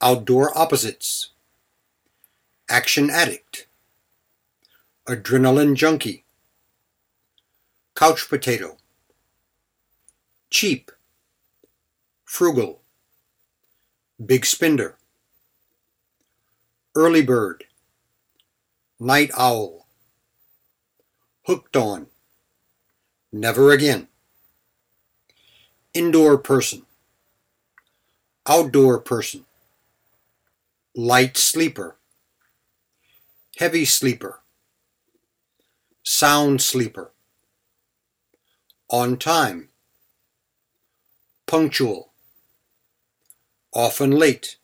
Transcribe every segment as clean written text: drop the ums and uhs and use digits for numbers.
Outdoor opposites. Action addict. Adrenaline junkie. Couch potato. Cheap. Frugal. Big spender. Early bird. Night owl. Hooked on. Never again. Indoor person. Outdoor person. Light sleeper. Heavy sleeper. Sound sleeper. On time. Punctual. Often late.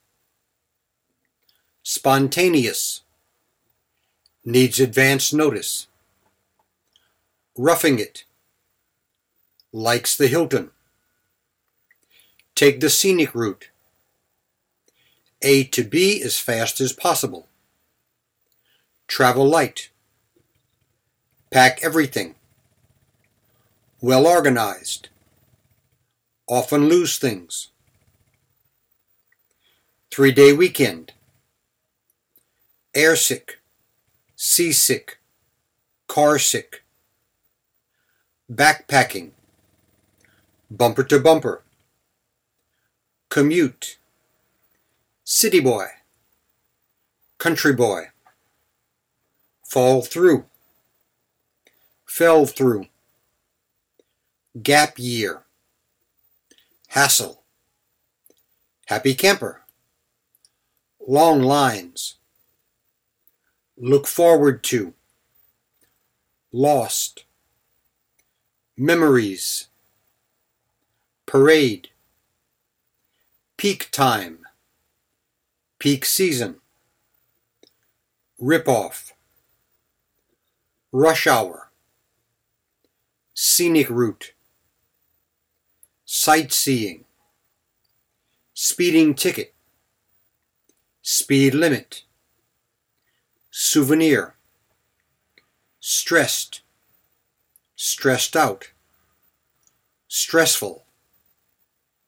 Spontaneous. Needs advance notice. Roughing it. Likes the Hilton. Take the scenic route. A to B as fast as possible. Travel light. Pack everything. Well organized. Often lose things. 3-day weekend. Airsick. Seasick. Carsick. Backpacking. Bumper to bumper. Commute. City boy. Country boy. Fall through. Fell through. Gap year. Hassle. Happy camper. Long lines. Look forward to. Lost. Memories. Parade. Peak time. Peak season. Rip-off. Rush hour. Scenic route. Sightseeing. Speeding ticket. Speed limit. Souvenir. Stressed. Stressed out. Stressful.